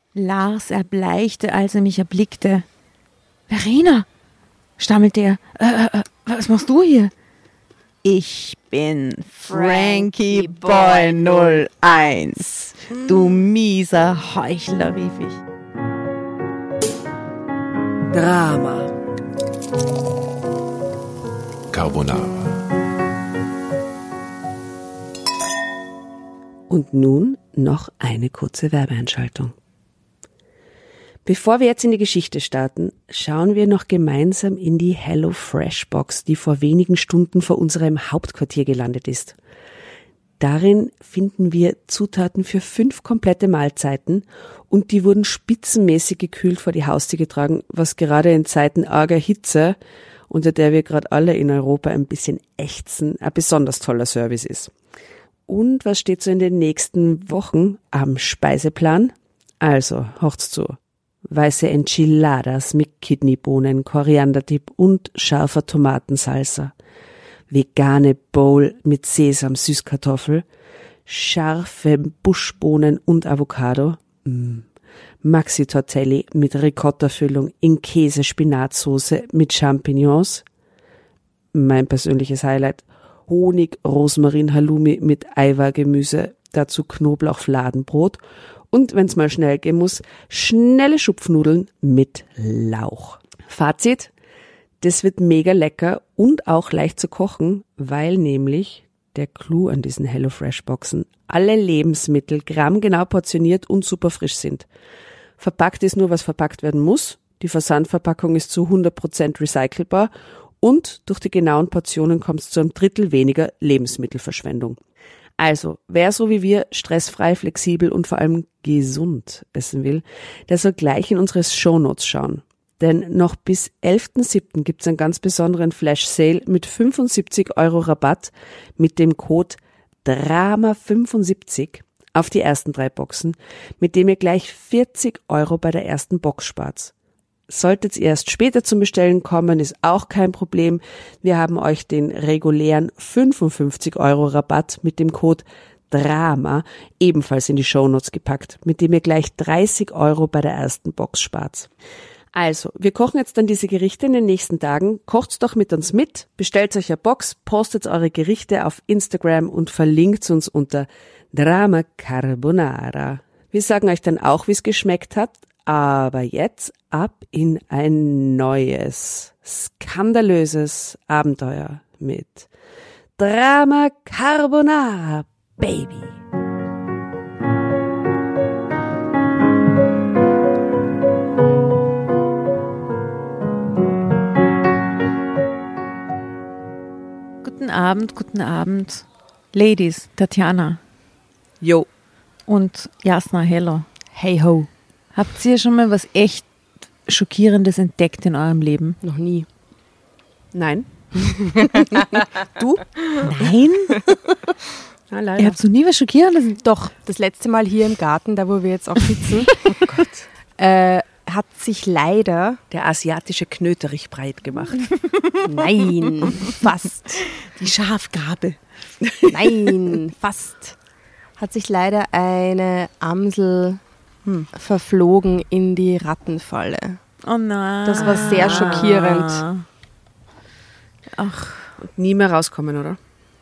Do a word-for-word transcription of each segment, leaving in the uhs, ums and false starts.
Lars erbleichte, als er mich erblickte. »Verena«, stammelte er, äh, äh, was machst du hier?« »Ich bin Frankie Boy null eins, du mieser Heuchler«, rief ich. Drama. Carbonara. Und nun noch eine kurze Werbeeinschaltung. Bevor wir jetzt in die Geschichte starten, schauen wir noch gemeinsam in die HelloFresh-Box, die vor wenigen Stunden vor unserem Hauptquartier gelandet ist. Darin finden wir Zutaten für fünf komplette Mahlzeiten und die wurden spitzenmäßig gekühlt vor die Haustür getragen, was gerade in Zeiten arger Hitze, unter der wir gerade alle in Europa ein bisschen ächzen, ein besonders toller Service ist. Und was steht so in den nächsten Wochen am Speiseplan? Also, hört's zu. Weiße Enchiladas mit Kidneybohnen, Korianderdip und scharfer Tomatensalsa. Vegane Bowl mit Sesam, Süßkartoffel. Scharfe Buschbohnen und Avocado. Mm. Maxi-Tortelli mit Ricotta-Füllung in Käse-Spinatsoße mit Champignons. Mein persönliches Highlight. Honig, Rosmarin, Halloumi mit Eiwa-Gemüse, dazu Knoblauch-Fladenbrot und, wenn's mal schnell gehen muss, schnelle Schupfnudeln mit Lauch. Fazit, das wird mega lecker und auch leicht zu kochen, weil nämlich der Clou an diesen HelloFresh-Boxen alle Lebensmittel grammgenau portioniert und super frisch sind. Verpackt ist nur, was verpackt werden muss. Die Versandverpackung ist zu hundert Prozent recycelbar und durch die genauen Portionen kommt es zu einem Drittel weniger Lebensmittelverschwendung. Also, wer so wie wir stressfrei, flexibel und vor allem gesund essen will, der soll gleich in unsere Shownotes schauen. Denn noch bis elften siebten gibt es einen ganz besonderen Flash-Sale mit fünfundsiebzig Euro Rabatt mit dem Code Drama fünfundsiebzig auf die ersten drei Boxen, mit dem ihr gleich vierzig Euro bei der ersten Box spart. Solltet ihr erst später zum Bestellen kommen, ist auch kein Problem. Wir haben euch den regulären fünfundfünfzig Euro Rabatt mit dem Code Drama ebenfalls in die Shownotes gepackt, mit dem ihr gleich dreißig Euro bei der ersten Box spart. Also, wir kochen jetzt dann diese Gerichte in den nächsten Tagen. Kocht's doch mit uns mit, bestellt euch eine Box, postet eure Gerichte auf Instagram und verlinkt uns unter Drama Carbonara. Wir sagen euch dann auch, wie es geschmeckt hat. Aber jetzt ab in ein neues, skandalöses Abenteuer mit Drama Carbonara, Baby. Guten Abend, guten Abend. Ladies, Tatjana. Jo. Und Jasna, hello. Hey ho. Habt ihr schon mal was echt Schockierendes entdeckt in eurem Leben? Noch nie. Nein. Du? Nein? Ja, leider. Ihr habt so nie was Schockierendes? Doch, das letzte Mal hier im Garten, da wo wir jetzt auch sitzen, oh Gott, äh, hat sich leider Der asiatische Knöterich breit gemacht. Nein, fast. Die Schafgabe. Nein, fast. Hat sich leider eine Amsel hm. verflogen in die Rattenfalle. Oh nein. Das war sehr schockierend. Ach. Und nie mehr rauskommen, oder?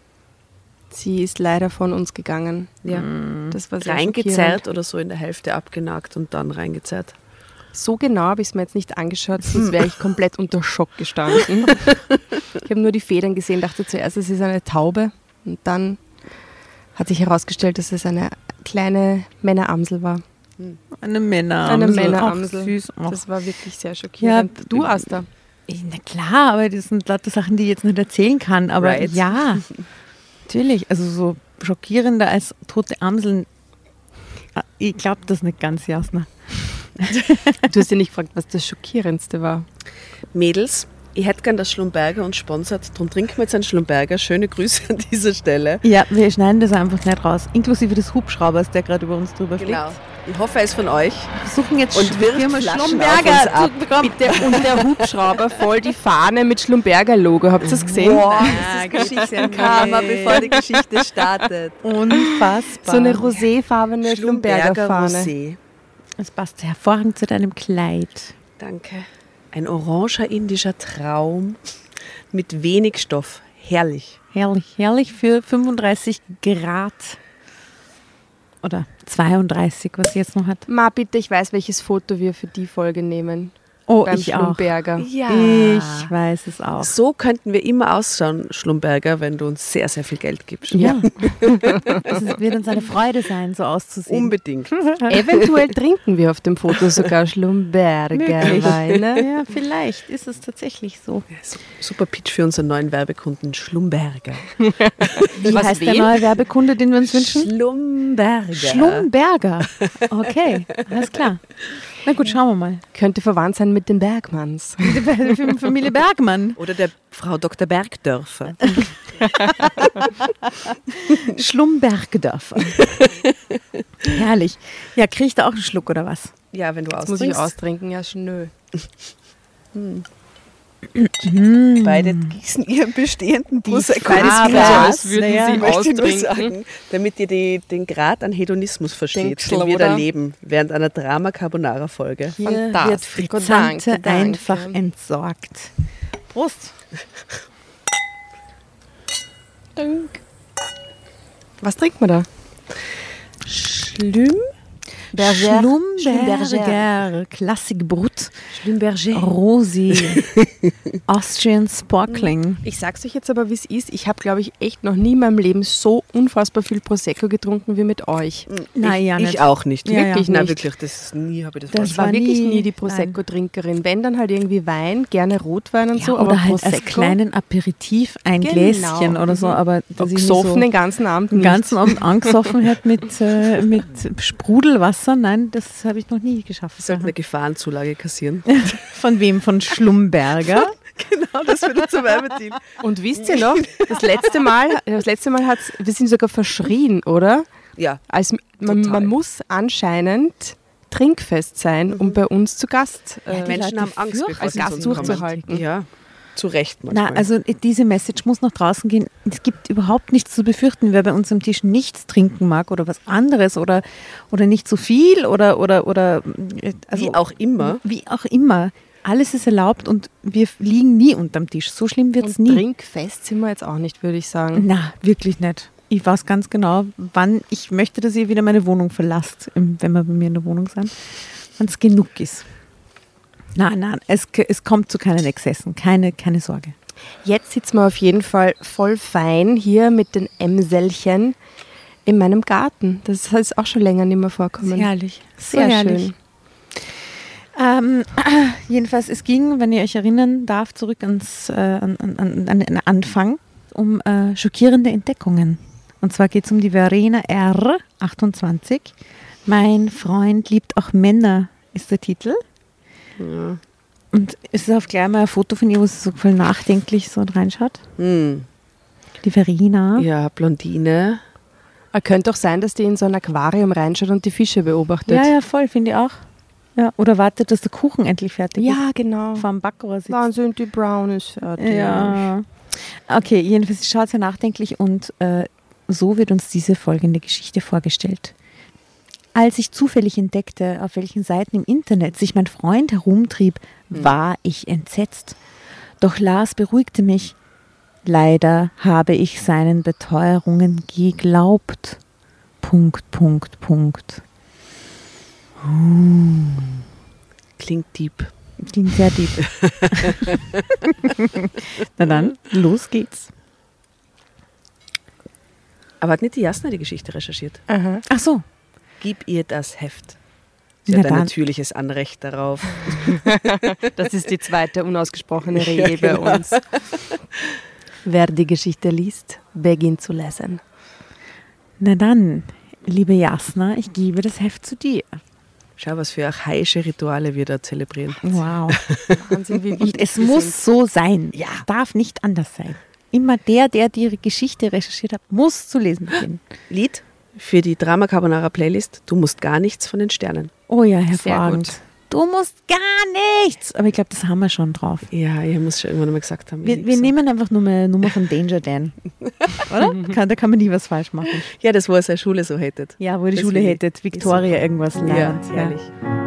Sie ist leider von uns gegangen. Ja. Das war sehr Reingezerrt schockierend. oder so in der Hälfte abgenagt und dann reingezerrt. So genau habe ich es mir jetzt nicht angeschaut, sonst wäre ich komplett unter Schock gestanden. Ich habe nur die Federn gesehen, dachte zuerst, es ist eine Taube. Und dann hat sich herausgestellt, dass es eine kleine Männeramsel war. Eine Männeramsel. Eine Männeramsel. Ach, süß. Ach. Das war wirklich sehr schockierend. Ja, du, Asta? Na klar, aber das sind lauter Sachen, die ich jetzt nicht erzählen kann. Aber Right. ja, natürlich. Also so schockierender als tote Amseln. Ich glaube das nicht ganz, Jasna. Du hast ja nicht gefragt, was das Schockierendste war. Mädels, ich hätte gern, dass Schlumberger uns sponsert. Darum trinken wir jetzt einen Schlumberger. Schöne Grüße an dieser Stelle. Ja, wir schneiden das einfach nicht raus. Inklusive des Hubschraubers, der gerade über uns drüber fliegt. Genau. Ich hoffe, er ist von euch. Wir versuchen jetzt Und wirft Firma Flaschen auf Schlumberger uns ab. zu bekommen. Bitte, und der Hubschrauber voll die Fahne mit Schlumberger-Logo. Habt ihr das gesehen? Boah, Ah, das ist Geschichtenkarma, bevor die Geschichte startet. Unfassbar. So eine roséfarbene Schlumberger Schlumberger-Fahne. Rosé. Das passt hervorragend zu deinem Kleid. Danke. Ein oranger indischer Traum mit wenig Stoff. Herrlich. Herrlich, herrlich für fünfunddreißig Grad. Oder zweiunddreißig, was sie jetzt noch hat. Ma, bitte, ich weiß, welches Foto wir für die Folge nehmen. Oh, Beim ich auch. Schlumberger. Ja. Ich weiß es auch. So könnten wir immer ausschauen, Schlumberger, wenn du uns sehr, sehr viel Geld gibst. Ja. Es wird uns eine Freude sein, so auszusehen. Unbedingt. Eventuell trinken wir auf dem Foto sogar Schlumberger Weine. Ja, vielleicht ist es tatsächlich so. Super Pitch für unseren neuen Werbekunden Schlumberger. Wie Was, heißt wen? der neue Werbekunde, den wir uns wünschen? Schlumberger. Schlumberger. Okay, alles klar. Na gut, schauen wir mal. Könnte verwandt sein mit den Bergmanns. Die Familie Bergmann. Oder der Frau Doktor Bergdörfer. Schlumbergdörfer. Herrlich. Ja, krieg ich da auch einen Schluck oder was? Ja, wenn du Das muss ich austrinkst. austrinken, ja, schnö. Beide gießen ihren bestehenden Prosecco Farbe. ins Aber- Glas. als würden naja, sie Ich möchte nur austrinken. sagen, damit ihr die, den Grad an Hedonismus versteht, Denkschel, den wir da oder? leben, während einer Drama-Carbonara-Folge. Hier wird Fantastico, Frizzante danke, danke. einfach entsorgt. Prost. Was trinkt man da? Schlüm? Berger. Schlumberger. Klassikbrut. Schlumberger. Rosé. Austrian Sparkling. Ich sag's euch jetzt aber, wie es ist. Ich habe, glaube ich, echt noch nie in meinem Leben so unfassbar viel Prosecco getrunken wie mit euch. Nein, ja ich, nicht. ich auch nicht. Ja, wirklich, ja. nein, nicht. wirklich. Das ist nie habe ich das, Das Ich war war wirklich nie- nie die Prosecco-Trinkerin. Wenn, dann halt irgendwie Wein, gerne Rotwein und Ja, so, oder aber halt als Prosecco, kleinen Aperitif ein Genau. Gläschen oder so, Mhm. aber dass ich nicht gesoffen so den ganzen Abend den nicht. ganzen Abend angesoffen hat mit, äh, mit Sprudelwasser. Nein, das habe ich noch nie geschafft. Wir sollten eine Gefahrenzulage kassieren. Von wem? Von Schlumberger? Genau, das wird unser Werbeteam. Und wisst ihr noch, das letzte Mal, das letzte Mal hat's, wir sind sogar verschrien, oder? Ja, Als, man, Total. man muss anscheinend trinkfest sein, um bei uns zu Gast äh, Ja, die Menschen Leute haben Angst, fürchten bevor als sie Gast zu uns kommen. durchzuhalten. Ja, zu Recht manchmal. Na, also diese Message muss nach draußen gehen. Es gibt überhaupt nichts zu befürchten, wer bei uns am Tisch nichts trinken mag oder was anderes oder, oder nicht so viel oder, oder, oder äh, also Wie auch immer. Wie auch immer. Alles ist erlaubt und wir liegen nie unterm Tisch. So schlimm wird es Und nie. trinkfest sind wir jetzt auch nicht, würde ich sagen. Na, wirklich nicht. Ich weiß ganz genau, wann ich möchte, dass ihr wieder meine Wohnung verlasst, im- wenn wir bei mir in der Wohnung sind, wenn es genug ist. Nein, nein, es, es kommt zu keinen Exzessen, keine, keine Sorge. Jetzt sitzen wir auf jeden Fall voll fein hier mit den Ämselchen in meinem Garten. Das ist auch schon länger nicht mehr vorkommen. Herrlich, Sehr herrlich. schön. Ähm, jedenfalls, es ging, wenn ihr euch erinnern darf, zurück ans, äh, an, an, an, an den Anfang, um äh, schockierende Entdeckungen. Und zwar geht es um die Verena R. achtundzwanzig. Mein Freund liebt auch Männer, ist der Titel. Ja. Und es ist auf gleich mal ein Foto von ihr, wo sie so voll nachdenklich so reinschaut. Hm. Die Verena. Ja, Blondine. Er könnte auch sein, dass die in so ein Aquarium reinschaut und die Fische beobachtet. Ja, ja, voll, finde ich auch. Ja, oder wartet, dass der Kuchen endlich fertig Ja, genau. ist. Vor dem Backrohr sitzt. Wann sind die Brownies fertig? Ja. Okay, jedenfalls schaut sehr nachdenklich und äh, so wird uns diese folgende Geschichte vorgestellt. Als ich zufällig entdeckte, auf welchen Seiten im Internet sich mein Freund herumtrieb, war ich entsetzt. Doch Lars beruhigte mich. Leider habe ich seinen Beteuerungen geglaubt. Punkt, Punkt, Punkt. Klingt deep. Klingt sehr deep. Na dann, los geht's. Aber hat nicht die Jasna die Geschichte recherchiert? Aha. Ach so. Gib ihr das Heft. Sie Na hat ein dann. natürliches Anrecht darauf. Das ist die zweite unausgesprochene Regel bei uns. Wer die Geschichte liest, beginnt zu lesen. Na dann, liebe Jasna, ich gebe das Heft zu dir. Schau, was für archaische Rituale wir da zelebrieren. Wow. Wahnsinn, wie Und wichtig es die muss sind. so sein. Ja. Es darf nicht anders sein. Immer der, der die Geschichte recherchiert hat, muss zu lesen beginnen. Lied für die Drama Carbonara Playlist. Du musst gar nichts von den Sternen. Oh ja, Sehr hervorragend. gut. Du musst gar nichts. Aber ich glaube, das haben wir schon drauf. Ja, ihr muss schon irgendwann mal gesagt haben. ich Wir, lieb's wir so. nehmen einfach nur eine Nummer von Danger Dan. Oder? Kann, da kann man nie was falsch machen. Ja, das, wo er seine Schule so hättet. Ja, wo die Das Schule will ich. hättet, Victoria Ist irgendwas Ja, lernt. herrlich.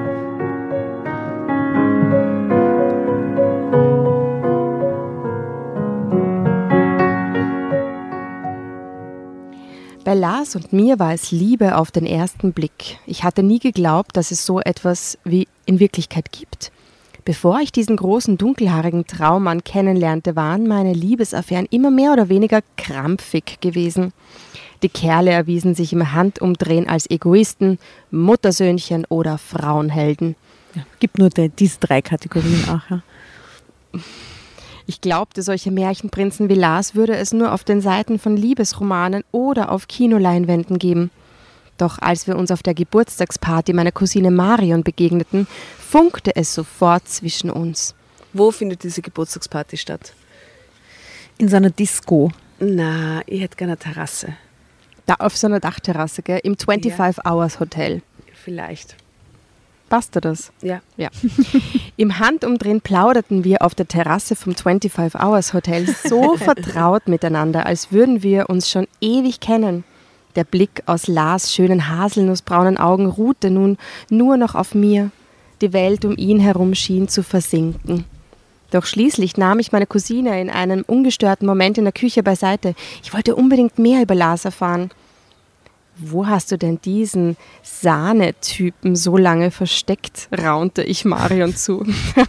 Lars und mir war es Liebe auf den ersten Blick. Ich hatte nie geglaubt, dass es so etwas wie in Wirklichkeit gibt. Bevor ich diesen großen, dunkelhaarigen Traummann kennenlernte, waren meine Liebesaffären immer mehr oder weniger krampfig gewesen. Die Kerle erwiesen sich im Handumdrehen als Egoisten, Muttersöhnchen oder Frauenhelden. Ja, gibt nur die, diese drei Kategorien auch. Ja. Ich glaubte, solche Märchenprinzen wie Lars würde es nur auf den Seiten von Liebesromanen oder auf Kinoleinwänden geben. Doch als wir uns auf der Geburtstagsparty meiner Cousine Marion begegneten, funkte es sofort zwischen uns. Wo findet diese Geburtstagsparty statt? In so einer Disco. Na, ich hätte gerne eine Terrasse. Da auf so einer Dachterrasse, gell? Im fünfundzwanzig Hours Hotel. Vielleicht. Passt dir das? Ja. Ja. Im Handumdrehen plauderten wir auf der Terrasse vom fünfundzwanzig Hours Hotel so vertraut miteinander, als würden wir uns schon ewig kennen. Der Blick aus Lars schönen haselnussbraunen Augen ruhte nun nur noch auf mir. Die Welt um ihn herum schien zu versinken. Doch schließlich nahm ich meine Cousine in einem ungestörten Moment in der Küche beiseite. Ich wollte unbedingt mehr über Lars erfahren. Wo hast du denn diesen Sahnetypen so lange versteckt, raunte ich Marion zu.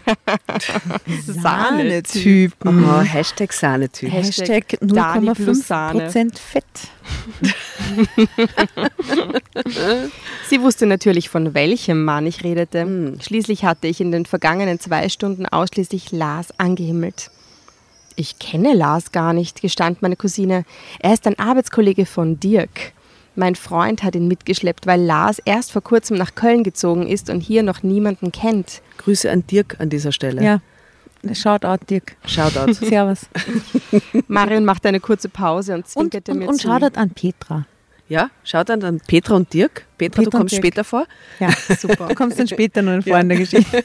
Sahnetypen. Oh, Hashtag Sahnetyp. Hashtag null Komma fünf Prozent Fett. Sie wusste natürlich, von welchem Mann ich redete. Mhm. Schließlich hatte ich in den vergangenen zwei Stunden ausschließlich Lars angehimmelt. Ich kenne Lars gar nicht, gestand meine Cousine. Er ist ein Arbeitskollege von Dirk. Mein Freund hat ihn mitgeschleppt, weil Lars erst vor kurzem nach Köln gezogen ist und hier noch niemanden kennt. Grüße an Dirk an dieser Stelle. Ja, Shoutout Dirk. Shoutout. Servus. Marion machte eine kurze Pause und Und, zwinkerte und, mir und zu. Shoutout an Petra. Ja, Shoutout an Petra und Dirk. Petra, Petra du kommst und Dirk. später vor. Ja, super. Du kommst dann später noch vor in der Geschichte.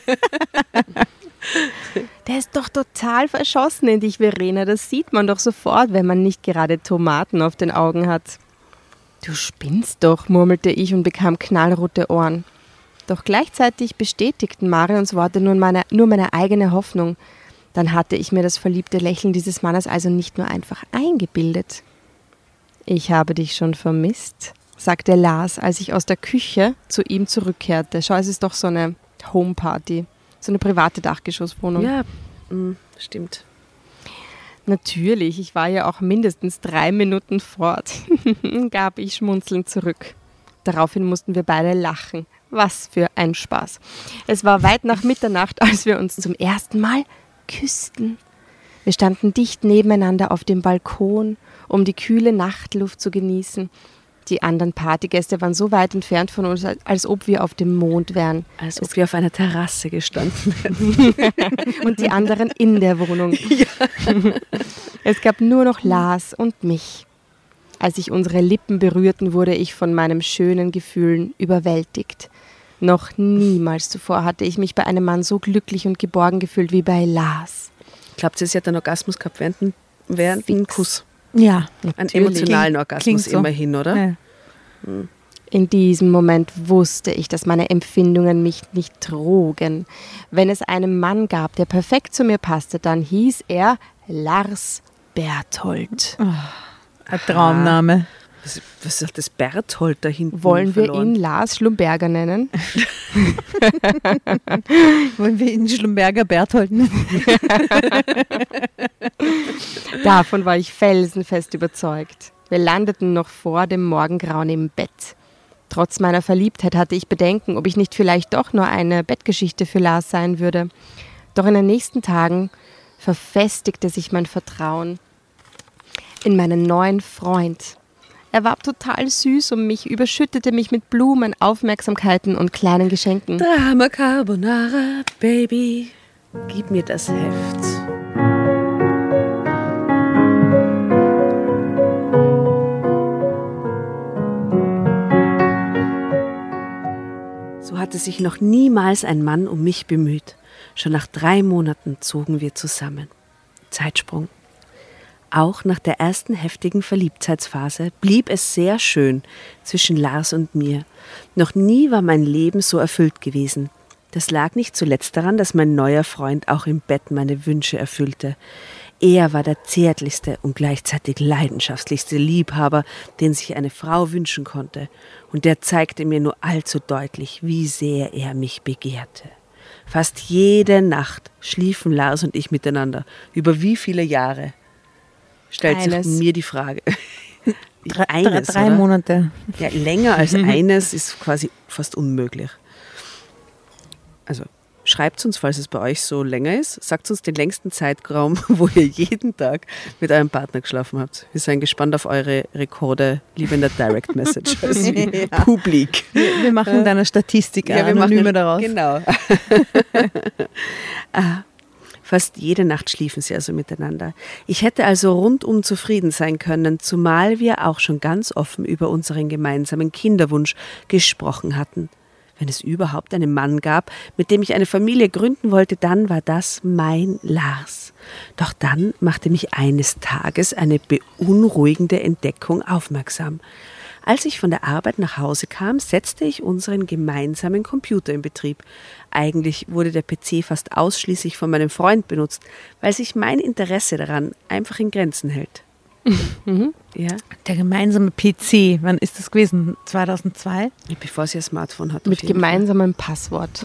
Der ist doch total verschossen in dich, Verena. Das sieht man doch sofort, wenn man nicht gerade Tomaten auf den Augen hat. Du spinnst doch, murmelte ich und bekam knallrote Ohren. Doch gleichzeitig bestätigten Marions Worte nur meine, nur meine eigene Hoffnung. Dann hatte ich mir das verliebte Lächeln dieses Mannes also nicht nur einfach eingebildet. Ich habe dich schon vermisst, sagte Lars, als ich aus der Küche zu ihm zurückkehrte. Schau, es ist doch so eine Homeparty, so eine private Dachgeschosswohnung. Ja, mh, stimmt. Natürlich, ich war ja auch mindestens drei Minuten fort, gab ich schmunzelnd zurück. Daraufhin mussten wir beide lachen. Was für ein Spaß. Es war weit nach Mitternacht, als wir uns zum ersten Mal küssten. Wir standen dicht nebeneinander auf dem Balkon, um die kühle Nachtluft zu genießen. Die anderen Partygäste waren so weit entfernt von uns, als ob wir auf dem Mond wären. Als ob wir auf einer Terrasse gestanden hätten. Und die anderen in der Wohnung. Ja. Es gab nur noch Lars und mich. Als sich unsere Lippen berührten, wurde ich von meinen schönen Gefühlen überwältigt. Noch niemals zuvor hatte ich mich bei einem Mann so glücklich und geborgen gefühlt wie bei Lars. Glaubt ihr, sie hat einen Orgasmus gehabt während, während dem Kuss? Ja, einen emotionalen Klingt- Orgasmus klingt so. immerhin, oder? Ja. In diesem Moment wusste ich, dass meine Empfindungen mich nicht trogen. Wenn es einen Mann gab, der perfekt zu mir passte, dann hieß er Lars Berthold. Ein Traumname. Was, was hat das Berthold da hinten Wollen wir verloren? ihn Lars Schlumberger nennen? Wollen wir ihn Schlumberger Berthold nennen? Davon war ich felsenfest überzeugt. Wir landeten noch vor dem Morgengrauen im Bett. Trotz meiner Verliebtheit hatte ich Bedenken, ob ich nicht vielleicht doch nur eine Bettgeschichte für Lars sein würde. Doch in den nächsten Tagen verfestigte sich mein Vertrauen in meinen neuen Freund. Er war total süß um mich, überschüttete mich mit Blumen, Aufmerksamkeiten und kleinen Geschenken. Drama Carbonara, Baby, gib mir das Heft. So hatte sich noch niemals ein Mann um mich bemüht. Schon nach drei Monaten zogen wir zusammen. Zeitsprung. Auch nach der ersten heftigen Verliebtheitsphase blieb es sehr schön zwischen Lars und mir. Noch nie war mein Leben so erfüllt gewesen. Das lag nicht zuletzt daran, dass mein neuer Freund auch im Bett meine Wünsche erfüllte. Er war der zärtlichste und gleichzeitig leidenschaftlichste Liebhaber, den sich eine Frau wünschen konnte. Und der zeigte mir nur allzu deutlich, wie sehr er mich begehrte. Fast jede Nacht schliefen Lars und ich miteinander. Über wie viele Jahre? Stellt Eines. sich mir die Frage. Drei, Eines, drei oder? Monate. Ja, länger als eines ist quasi fast unmöglich. Also schreibt uns, falls es bei euch so länger ist, sagt uns den längsten Zeitraum, wo ihr jeden Tag mit eurem Partner geschlafen habt. Wir sind gespannt auf eure Rekorde, lieber in der Direct Message als wie Ja. Publik. Wir, wir machen dann eine Statistik, Ja, wir Anonyme machen daraus. Genau. ah, fast jede Nacht schliefen sie also miteinander. Ich hätte also rundum zufrieden sein können, zumal wir auch schon ganz offen über unseren gemeinsamen Kinderwunsch gesprochen hatten. Wenn es überhaupt einen Mann gab, mit dem ich eine Familie gründen wollte, dann war das mein Lars. Doch dann machte mich eines Tages eine beunruhigende Entdeckung aufmerksam. Als ich von der Arbeit nach Hause kam, setzte ich unseren gemeinsamen Computer in Betrieb. Eigentlich wurde der P C fast ausschließlich von meinem Freund benutzt, weil sich mein Interesse daran einfach in Grenzen hält. Mhm. Ja, Der gemeinsame P C, wann ist das gewesen? zweitausendzwei? bevor sie ein Smartphone hat. Mit auf jeden gemeinsamem Passwort.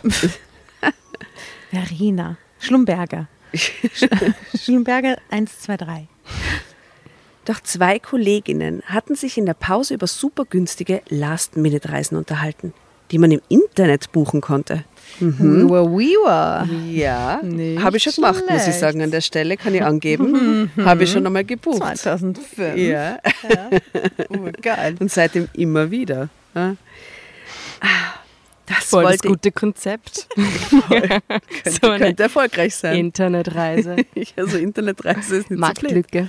Verena Schlumberger. Sch- Schlumberger eins zwei drei. Doch zwei Kolleginnen hatten sich in der Pause über super günstige Last-Minute-Reisen unterhalten, die man im Internet buchen konnte. Wiwa, wiwa. Ja, Nicht habe ich schon gemacht, muss ich schlecht. sagen. An der Stelle kann ich angeben, habe ich schon einmal gebucht. zweitausendfünf. Ja, Oh, geil. und seitdem immer wieder. Ja. Ah, Das Voll das wollte gute Konzept. könnte, So eine könnte erfolgreich sein. Internetreise. Also Internetreise ist nicht so blöd. Marktlücke.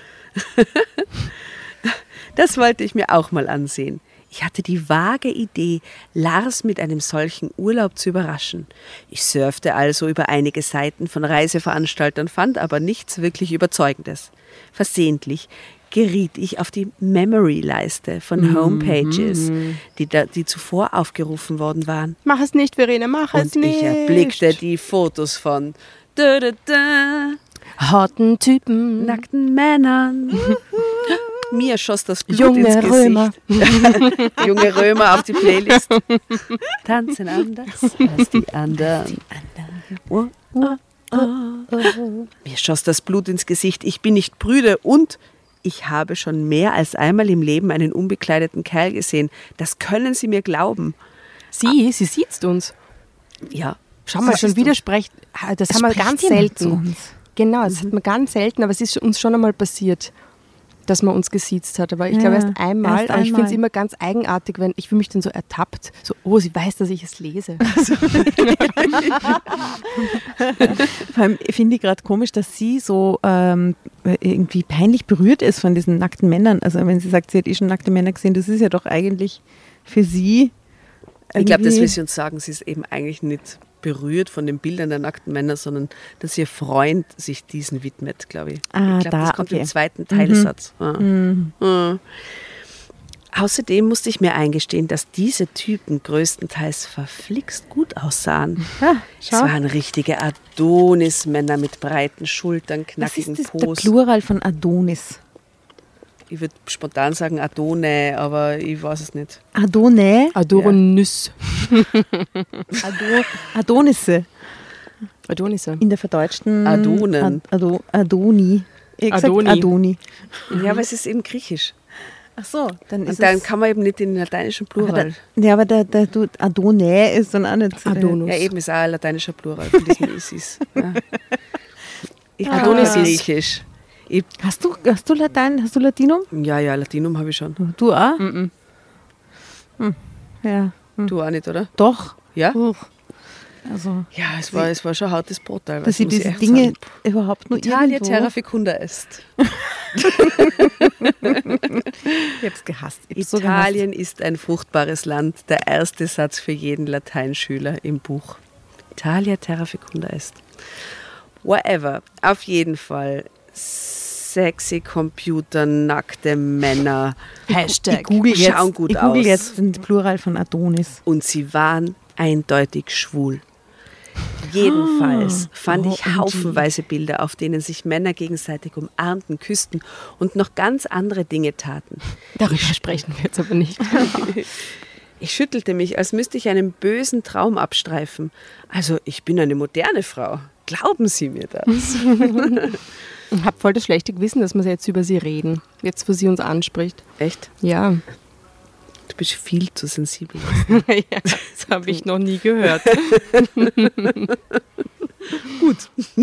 Das wollte ich mir auch mal ansehen. Ich hatte die vage Idee, Lars mit einem solchen Urlaub zu überraschen. Ich surfte also über einige Seiten von Reiseveranstaltern, fand aber nichts wirklich Überzeugendes. Versehentlich geriet ich auf die Memory-Leiste von Homepages, die, da, die zuvor aufgerufen worden waren. Mach es nicht, Verena, mach es Und nicht. ich erblickte die Fotos von da, da, da, Harten Typen. nackten Männern. Mir schoss das Blut Junge ins Gesicht. Römer. Junge Römer auf die Playlist. Tanzen anders als die anderen. Oh, oh, oh. Mir schoss das Blut ins Gesicht. Ich bin nicht prüde und ich habe schon mehr als einmal im Leben einen unbekleideten Kerl gesehen. Das können Sie mir glauben. Sie, sie sieht uns. Ja. Schau mal, Das schon ist doch- widerspricht. Das haben wir spricht ganz jemand zu selten. uns. Genau, das hat man ganz selten, aber es ist uns schon einmal passiert, dass man uns gesiezt hat. Aber ich glaube Ja, erst einmal. erst aber ich finde es einmal. immer ganz eigenartig, wenn ich fühle mich dann so ertappt. So, oh, sie weiß, dass ich es lese. Vor allem finde ich gerade komisch, dass sie so ähm, irgendwie peinlich berührt ist von diesen nackten Männern. Also wenn sie sagt, sie hat eh schon nackte Männer gesehen, das ist ja doch eigentlich für sie Ich glaube, das irgendwie- will sie uns sagen, sie ist eben eigentlich nicht berührt von den Bildern der nackten Männer, sondern dass ihr Freund sich diesen widmet, glaube ich. Ah, ich glaube, da, das kommt okay. im zweiten Teilsatz. Ja. Ja. Außerdem musste ich mir eingestehen, dass diese Typen größtenteils verflixt gut aussahen. Ah, Es schau. waren richtige Adonis-Männer mit breiten Schultern, Was ist knackigen das, der Pos. Plural von Adonis? Ich würde spontan sagen Adone, aber ich weiß es nicht. Adone? Adonis. Ado, Adonisse. Adonisse. In der verdeutschten Adonen. Ad, Ado, Adoni. Ich hab gesagt Adoni. Adoni. Ja, aber es ist eben griechisch. Ach so, dann Und ist dann es... kann man eben nicht in den lateinischen aber Plural. der, ja, aber der, der du, Adone ist dann auch nicht so... Adonus. Ja, eben ist auch ein lateinischer Plural von diesem Isis. Ja. Ich kann Adonis kein ist- Griechisch. Ich, Hast du, hast du Latein? Hast du Latinum? ja, ja, Latinum habe ich schon. Du auch? Mhm. Hm. Ja, hm. Du auch nicht, oder? doch. Ja? Uch. Also, Ja, es war, es war schon ein hartes Brot teilweise. dass sie muss ich diese echt Dinge sagen. überhaupt nur Italia irgendwo... terra fecunda est. Ich hab's gehasst. Ich hab's so gehasst. Italien ist ein fruchtbares Land. Der erste Satz für jeden Lateinschüler im Buch. Italia terra fecunda est. Whatever. Auf jeden Fall. Sexy Computer, nackte Männer. Hashtag. Ich google jetzt, Schauen gut ich google aus. jetzt den Plural von Adonis. Und sie waren eindeutig schwul. Jedenfalls fand Oh, ich O M G. haufenweise Bilder, auf denen sich Männer gegenseitig umarmten, küssten und noch ganz andere Dinge taten. Darüber sprechen wir jetzt aber nicht. Ich schüttelte mich, als müsste ich einen bösen Traum abstreifen. Also, ich bin eine moderne Frau. Glauben Sie mir das? Ich habe voll das schlechte Gewissen, dass wir jetzt über sie reden. Jetzt, wo sie uns anspricht. Echt? Ja. Du bist viel zu sensibel. Ja, das habe ich noch nie gehört. Gut.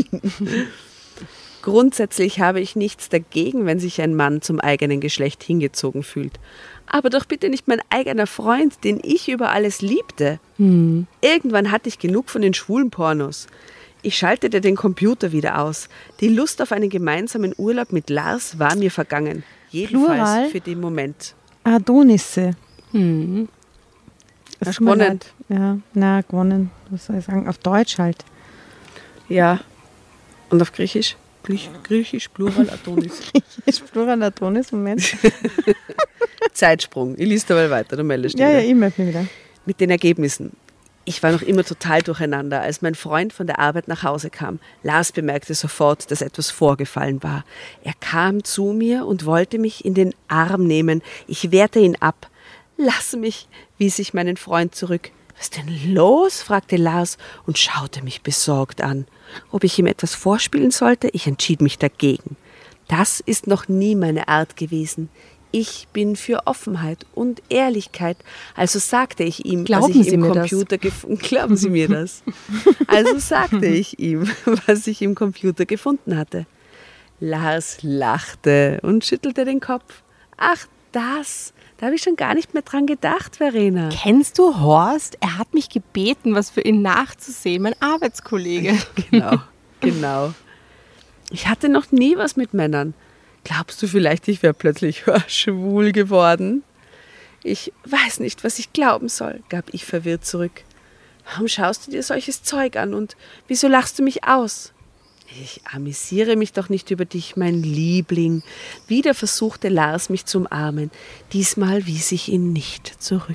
Grundsätzlich habe ich nichts dagegen, wenn sich ein Mann zum eigenen Geschlecht hingezogen fühlt. Aber doch bitte nicht mein eigener Freund, den ich über alles liebte. Hm. Irgendwann hatte ich genug von den schwulen Pornos. Ich schaltete den Computer wieder aus. Die Lust auf einen gemeinsamen Urlaub mit Lars war mir vergangen. Jedenfalls Plural? für den Moment. Adonisse. Hm. Das Hast tut mir gewonnen. leid. Ja, na, gewonnen. Was soll ich sagen? Auf Deutsch halt. Ja. Und auf Griechisch? Griech- Griechisch, Plural, Adonis. Ist Plural Adonis, Moment. Zeitsprung. Ich liest dabei weiter, du meldest dich Ja, ja, wieder. ich melde mich wieder. Mit den Ergebnissen. Ich war noch immer total durcheinander, als mein Freund von der Arbeit nach Hause kam. Lars bemerkte sofort, dass etwas vorgefallen war. Er kam zu mir und wollte mich in den Arm nehmen. Ich wehrte ihn ab. Lass mich, wies ich meinen Freund zurück. Was ist denn los? Fragte Lars und schaute mich besorgt an. Ob ich ihm etwas vorspielen sollte? Ich entschied mich dagegen. Das ist noch nie meine Art gewesen. Ich bin für Offenheit und Ehrlichkeit. Also sagte ich ihm, Glauben was ich Sie im mir das? Computer gefunden. Glauben Sie mir das? Also sagte ich ihm, was ich im Computer gefunden hatte. Lars lachte und schüttelte den Kopf. Ach, das. Da habe ich schon gar nicht mehr dran gedacht, Verena. Kennst du Horst? Er hat mich gebeten, was für ihn nachzusehen, mein Arbeitskollege. Genau, genau. Ich hatte noch nie was mit Männern. Glaubst du vielleicht, ich wäre plötzlich schwul geworden? Ich weiß nicht, was ich glauben soll, gab ich verwirrt zurück. Warum schaust du dir solches Zeug an und wieso lachst du mich aus? Ich amüsiere mich doch nicht über dich, mein Liebling. Wieder versuchte Lars mich zu umarmen. Diesmal wies ich ihn nicht zurück.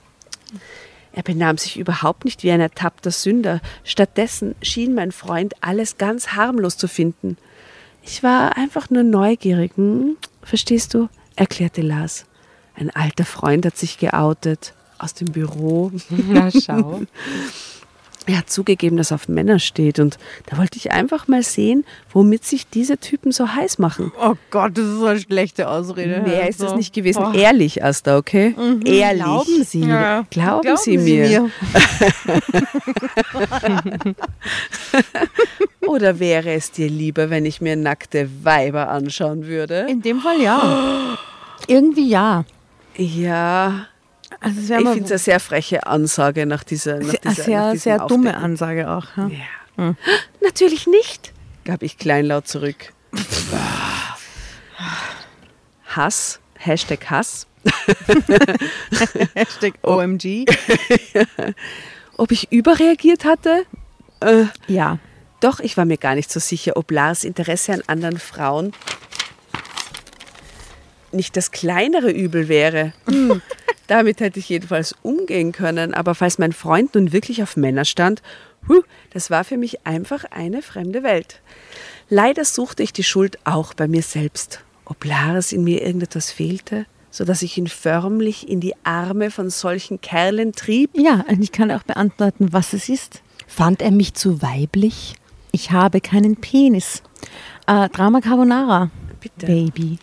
Er benahm sich überhaupt nicht wie ein ertappter Sünder. Stattdessen schien mein Freund alles ganz harmlos zu finden. Ich war einfach nur neugierig, hm? Verstehst du? Erklärte Lars. Ein alter Freund hat sich geoutet aus dem Büro. Na schau. Er hat zugegeben, dass er auf Männer steht und da wollte ich einfach mal sehen, womit sich diese Typen so heiß machen. Oh Gott, das ist so eine schlechte Ausrede. Mehr ist das nicht gewesen. Boah. Ehrlich, Asta, okay? Ehrlich. Glauben Sie? Ja. Glauben Sie mir. Oder wäre es dir lieber, wenn ich mir nackte Weiber anschauen würde? In dem Fall ja. Irgendwie ja. Ja, Also es wäre ich mal finde es eine sehr freche Ansage nach dieser, nach sehr, dieser sehr, nach diesem sehr dumme Aufdecken. Ansage auch. Ja. Ja. Natürlich nicht, gab ich kleinlaut zurück. Hass, Hashtag Hass. Hashtag O M G. Ob ich überreagiert hatte? Äh, Ja. doch, ich war mir gar nicht so sicher, ob Lars Interesse an anderen Frauen nicht das kleinere Übel wäre. Hm. Damit hätte ich jedenfalls umgehen können. Aber falls mein Freund nun wirklich auf Männer stand, huh, das war für mich einfach eine fremde Welt. Leider suchte ich die Schuld auch bei mir selbst. Ob Lars in mir irgendetwas fehlte, sodass ich ihn förmlich in die Arme von solchen Kerlen trieb? Ja, und ich kann auch beantworten, was es ist. Fand er mich zu weiblich? Ich habe keinen Penis. Äh, Drama Carbonara, Bitte. Baby.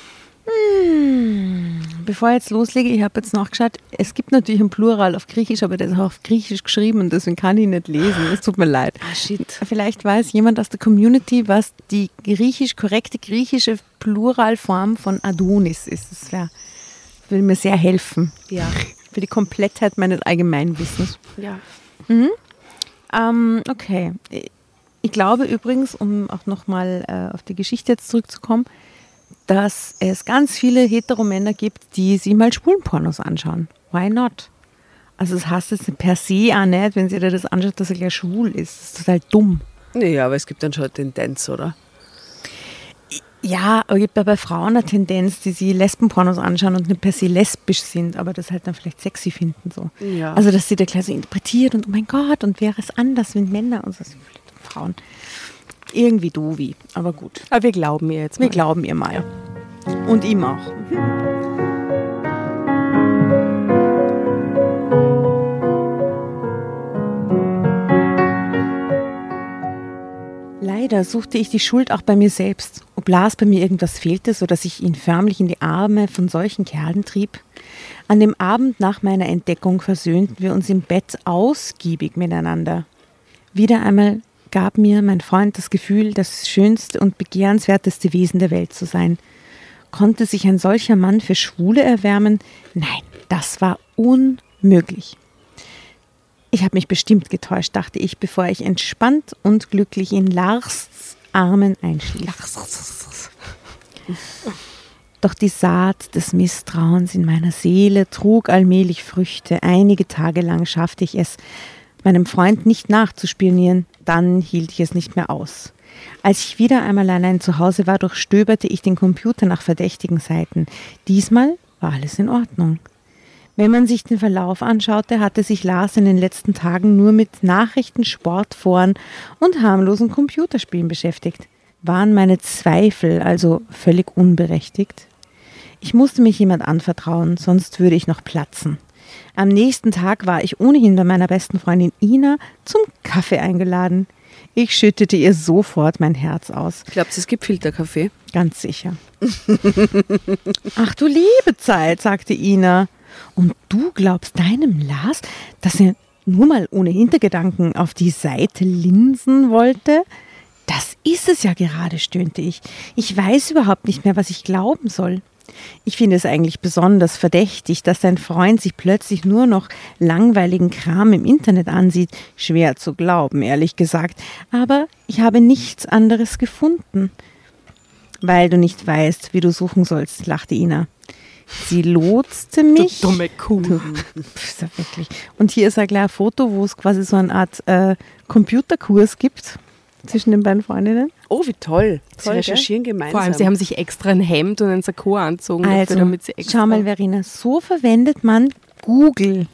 Hm. Bevor ich jetzt loslege, ich habe jetzt nachgeschaut, es gibt natürlich ein Plural auf Griechisch, aber das ist auch auf Griechisch geschrieben und deswegen kann ich nicht lesen. Es tut mir leid. Ah, shit. Vielleicht weiß jemand aus der Community, was die griechisch, korrekte griechische Pluralform von Adonis ist. Das wär, würde mir sehr helfen. Ja. Für die Komplettheit meines Allgemeinwissens. Ja. Ähm, okay. Ich glaube übrigens, um auch nochmal äh, auf die Geschichte jetzt zurückzukommen, dass es ganz viele Heteromänner gibt, die sich mal Schwulenpornos anschauen. Why not? Also das heißt jetzt per se auch nicht, wenn sie dir das anschaut, dass er gleich schwul ist. Das ist total dumm. Nee, aber es gibt dann schon eine Tendenz, oder? Ja, aber gibt ja bei Frauen eine Tendenz, die sie Lesbenpornos anschauen und nicht per se lesbisch sind, aber das halt dann vielleicht sexy finden. So. Ja. Also, dass sie da gleich so interpretiert und oh mein Gott, und wäre es anders, wenn Männer und so, Frauen. Irgendwie doofi, aber gut. Aber wir glauben ihr jetzt mal. Wir glauben ihr mal. Und ihm auch. Leider suchte ich die Schuld auch bei mir selbst. Ob Lars bei mir irgendwas fehlte, sodass ich ihn förmlich in die Arme von solchen Kerlen trieb. An dem Abend nach meiner Entdeckung versöhnten wir uns im Bett ausgiebig miteinander. Wieder einmal gab mir mein Freund das Gefühl, das schönste und begehrenswerteste Wesen der Welt zu sein. Konnte sich ein solcher Mann für Schwule erwärmen? Nein, das war unmöglich. Ich habe mich bestimmt getäuscht, dachte ich, bevor ich entspannt und glücklich in Lars Armen einschlief. Doch die Saat des Misstrauens in meiner Seele trug allmählich Früchte. Einige Tage lang schaffte ich es, meinem Freund nicht nachzuspionieren. Dann hielt ich es nicht mehr aus. Als ich wieder einmal allein zu Hause war, durchstöberte ich den Computer nach verdächtigen Seiten. Diesmal war alles in Ordnung. Wenn man sich den Verlauf anschaute, hatte sich Lars in den letzten Tagen nur mit Nachrichten, Sportforen und harmlosen Computerspielen beschäftigt. Waren meine Zweifel also völlig unberechtigt? Ich musste mich jemand anvertrauen, sonst würde ich noch platzen. Am nächsten Tag war ich ohnehin bei meiner besten Freundin Ina zum Kaffee eingeladen. Ich schüttete ihr sofort mein Herz aus. Glaubst du, es gibt Filterkaffee? Ganz sicher. Ach du liebe Zeit, sagte Ina. Und du glaubst deinem Lars, dass er nur mal ohne Hintergedanken auf die Seite linsen wollte? Das ist es ja gerade, stöhnte ich. Ich weiß überhaupt nicht mehr, was ich glauben soll. Ich finde es eigentlich besonders verdächtig, dass dein Freund sich plötzlich nur noch langweiligen Kram im Internet ansieht. Schwer zu glauben, ehrlich gesagt. Aber ich habe nichts anderes gefunden. Weil du nicht weißt, wie du suchen sollst, lachte Ina. Sie lotste mich. Du dumme Kuh. Du, pf, ja wirklich. Und hier ist ein kleines Foto, wo es quasi so eine Art äh, Computerkurs gibt zwischen den beiden Freundinnen. Oh, wie toll. Sie Toll, recherchieren gemeinsam. Vor allem, sie haben sich extra ein Hemd und ein Sakko angezogen, Also, dafür, damit sie extra... schau mal, Verena, so verwendet man Google.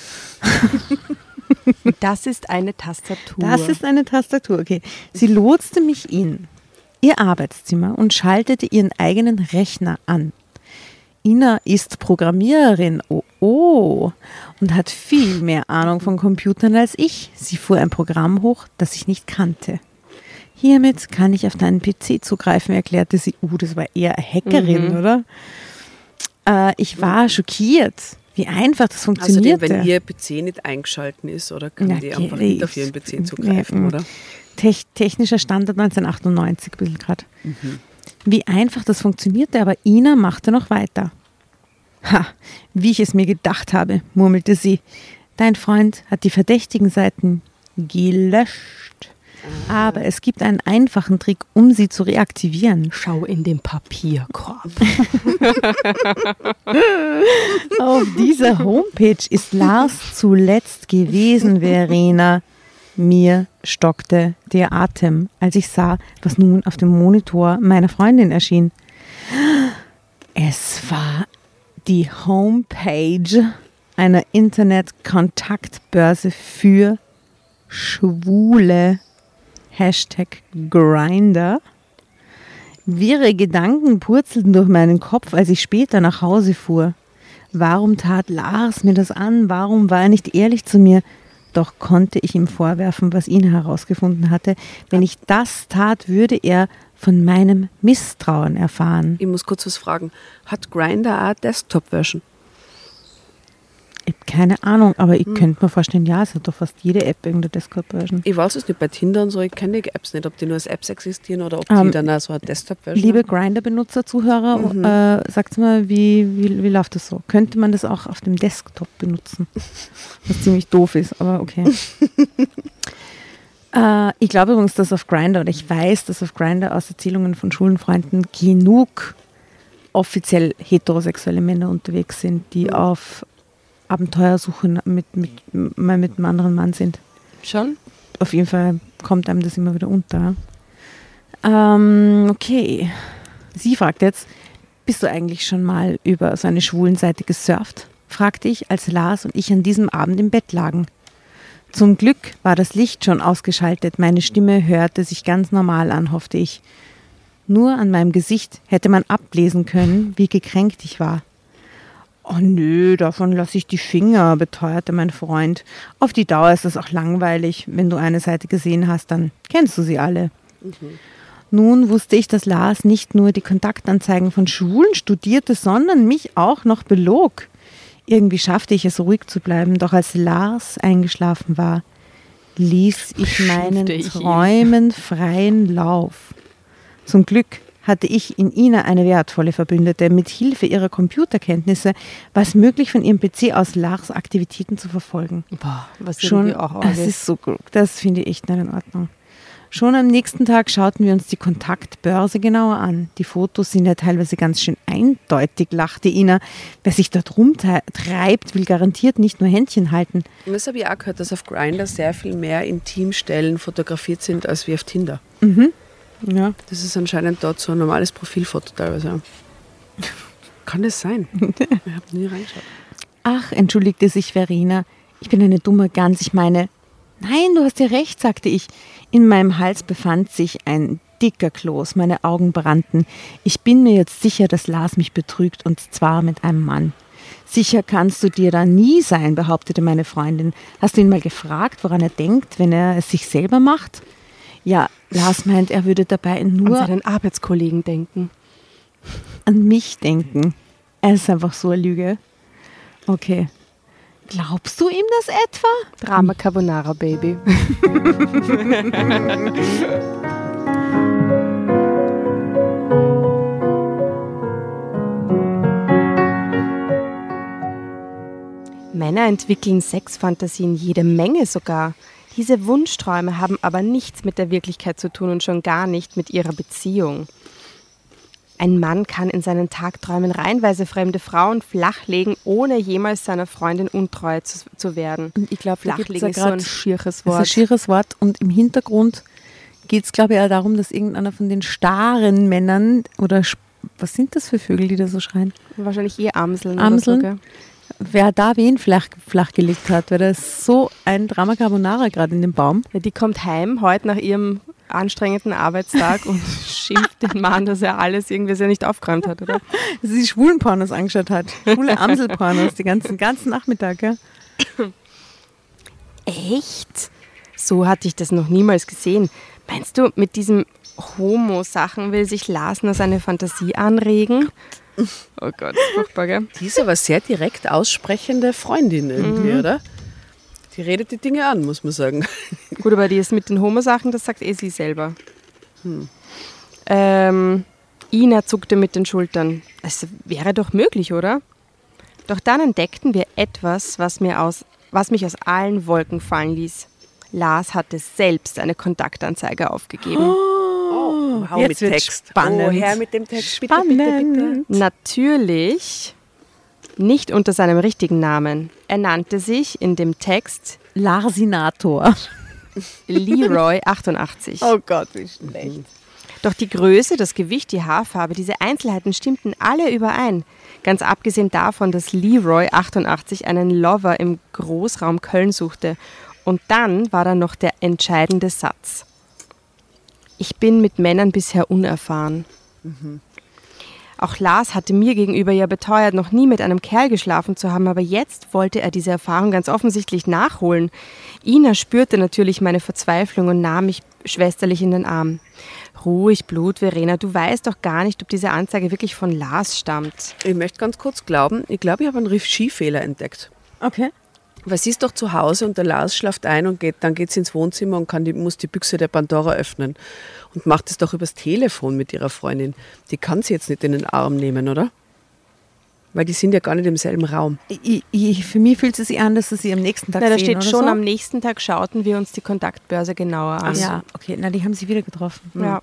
Das ist eine Tastatur. Das ist eine Tastatur, okay. Sie lotste mich in ihr Arbeitszimmer und schaltete ihren eigenen Rechner an. Ina ist Programmiererin, oh oh, und hat viel mehr Ahnung von Computern als ich. Sie fuhr ein Programm hoch, das ich nicht kannte. Hiermit kann ich auf deinen P C zugreifen, erklärte sie. Uh, das war eher eine Hackerin, Mhm. oder? Äh, ich war schockiert, wie einfach das funktionierte. Außerdem, wenn ihr P C nicht eingeschalten ist, oder können Ja, die okay, einfach nicht auf ich- ihren P C zugreifen, nee, oder? Tech, technischer Standard neunzehnhundertachtundneunzig, ein bisschen gerade. Wie einfach das funktionierte, aber Ina machte noch weiter. Ha, wie ich es mir gedacht habe, murmelte sie. Dein Freund hat die verdächtigen Seiten gelöscht. Aber es gibt einen einfachen Trick, um sie zu reaktivieren. Schau in den Papierkorb. Auf dieser Homepage ist Lars zuletzt gewesen, Verena. Mir stockte der Atem, als ich sah, was nun auf dem Monitor meiner Freundin erschien. Es war die Homepage einer Internet-Kontaktbörse für Schwule. Hashtag Grindr. Wirre Gedanken purzelten durch meinen Kopf, als ich später nach Hause fuhr. Warum tat Lars mir das an? Warum war er nicht ehrlich zu mir? Doch konnte ich ihm vorwerfen, was ihn herausgefunden hatte. Wenn ich das tat, würde er von meinem Misstrauen erfahren. Ich muss kurz was fragen. Hat Grindr auch eine Desktop-Version? Ich habe keine Ahnung, aber ich könnte mir vorstellen, ja, es hat doch fast jede App irgendeine Desktop-Version. Ich weiß es nicht, bei Tinder und so, ich kenne die Apps nicht, ob die nur als Apps existieren oder ob Ähm, die dann auch so eine Desktop-Version Liebe haben. Grindr-Benutzer, Zuhörer, äh, sagt mal, wie, wie, wie läuft das so? Könnte man das auch auf dem Desktop benutzen? Was ziemlich doof ist, aber okay. äh, ich glaube übrigens, dass auf Grindr, oder ich weiß, dass auf Grindr aus Erzählungen von Schulenfreunden genug offiziell heterosexuelle Männer unterwegs sind, die auf Abenteuersuche mit, mit, mal mit einem anderen Mann sind. Schon? Auf jeden Fall kommt einem das immer wieder unter. Ähm, okay. Sie fragt jetzt, bist du eigentlich schon mal über so eine schwulen Seite gesurft? Fragte ich, als Lars und ich an diesem Abend im Bett lagen. Zum Glück war das Licht schon ausgeschaltet, meine Stimme hörte sich ganz normal an, hoffte ich. Nur an meinem Gesicht hätte man ablesen können, wie gekränkt ich war. Oh nö, davon lasse ich die Finger, beteuerte mein Freund. Auf die Dauer ist es auch langweilig. Wenn du eine Seite gesehen hast, dann kennst du sie alle. Mhm. Nun wusste ich, dass Lars nicht nur die Kontaktanzeigen von Schwulen studierte, sondern mich auch noch belog. Irgendwie schaffte ich es, ruhig zu bleiben, doch als Lars eingeschlafen war, ließ ich meinen ich Träumen ihn. freien Lauf. Zum Glück hatte ich in Ina eine wertvolle Verbündete. Mit Hilfe ihrer Computerkenntnisse war es möglich, von ihrem P C aus Lars Aktivitäten zu verfolgen. Boah, was Schon, auch das ist so gut. Das finde ich echt nicht in Ordnung. Schon am nächsten Tag schauten wir uns die Kontaktbörse genauer an. Die Fotos sind ja teilweise ganz schön eindeutig, lachte Ina. Wer sich dort rumtreibt, will garantiert nicht nur Händchen halten. Und das habe ich auch gehört, dass auf Grindr sehr viel mehr Intimstellen fotografiert sind als wie auf Tinder. Mhm. Ja. Das ist anscheinend dort so ein normales Profilfoto teilweise. Kann das sein? Ich habe nie reingeschaut. Ach, entschuldigte sich Verena. Ich bin eine dumme Gans. Ich meine, nein, du hast ja recht, sagte ich. In meinem Hals befand sich ein dicker Kloß. Meine Augen brannten. Ich bin mir jetzt sicher, dass Lars mich betrügt, und zwar mit einem Mann. Sicher kannst du dir da nie sein, behauptete meine Freundin. Hast du ihn mal gefragt, woran er denkt, wenn er es sich selber macht? Ja, Lars meint, er würde dabei nur an seinen Arbeitskollegen denken. An mich denken. Er ist einfach so eine Lüge. Okay. Glaubst du ihm das etwa? Drama Carbonara, Baby. Männer entwickeln Sexfantasien jede Menge sogar. Diese Wunschträume haben aber nichts mit der Wirklichkeit zu tun und schon gar nicht mit ihrer Beziehung. Ein Mann kann in seinen Tagträumen reihenweise fremde Frauen flachlegen, ohne jemals seiner Freundin untreu zu, zu werden. Und ich glaube, flachlegen ist so ein schieres Wort. Das ist ein schieres Wort. Und im Hintergrund geht es, glaube ich, auch darum, dass irgendeiner von den starren Männern, oder was sind das für Vögel, die da so schreien? Wahrscheinlich eh Amseln. Amseln. Oder so, wer da wen flach, flach gelegt hat, weil da ist so ein Drama Carbonara gerade in dem Baum. Ja, die kommt heim heute nach ihrem anstrengenden Arbeitstag und schimpft den Mann, dass er alles irgendwie sehr nicht aufgeräumt hat, oder? Dass sie schwulen Pornos angeschaut hat. Schwule Amselpornos, den ganzen, ganzen Nachmittag, ja. Echt? So hatte ich das noch niemals gesehen. Meinst du, mit diesem Homo-Sachen will sich Lars nur seine Fantasie anregen? Oh Gott, furchtbar, gell? Die ist aber sehr direkt aussprechende Freundin irgendwie, mhm. oder? Die redet die Dinge an, muss man sagen. Gut, aber die ist mit den Homo-Sachen, das sagt eh sie selber. Hm. Ähm, Ina zuckte mit den Schultern. Es wäre doch möglich, oder? Doch dann entdeckten wir etwas, was, mir aus, was mich aus allen Wolken fallen ließ. Lars hatte selbst eine Kontaktanzeige aufgegeben. Oh, wow, jetzt mit Text. Spannend. Oh, her mit dem Text. Spannend. Bitte, bitte, bitte. Natürlich nicht unter seinem richtigen Namen. Er nannte sich in dem Text Larsinator. Leroy achtundachtzig. Oh Gott, wie schlecht. Doch die Größe, das Gewicht, die Haarfarbe, diese Einzelheiten stimmten alle überein. Ganz abgesehen davon, dass Leroy achtundachtzig einen Lover im Großraum Köln suchte. Und dann war da noch der entscheidende Satz. Ich bin mit Männern bisher unerfahren. Mhm. Auch Lars hatte mir gegenüber ja beteuert, noch nie mit einem Kerl geschlafen zu haben, aber jetzt wollte er diese Erfahrung ganz offensichtlich nachholen. Ina spürte natürlich meine Verzweiflung und nahm mich schwesterlich in den Arm. Ruhig, Blut, Verena, du weißt doch gar nicht, ob diese Anzeige wirklich von Lars stammt. Ich möchte ganz kurz glauben, ich glaube, ich habe einen Regiefehler entdeckt. Okay. Weil sie ist doch zu Hause und der Lars schlaft ein und geht, dann geht sie ins Wohnzimmer und kann die, muss die Büchse der Pandora öffnen und macht es doch übers Telefon mit ihrer Freundin. Die kann sie jetzt nicht in den Arm nehmen, oder? Weil die sind ja gar nicht im selben Raum. Ich, ich, für mich fühlt es sich an, dass sie am nächsten Tag na, da sehen, steht oder schon, so? Am nächsten Tag schauten wir uns die Kontaktbörse genauer an. Ach ja, okay, na, die haben sie wieder getroffen. Ja.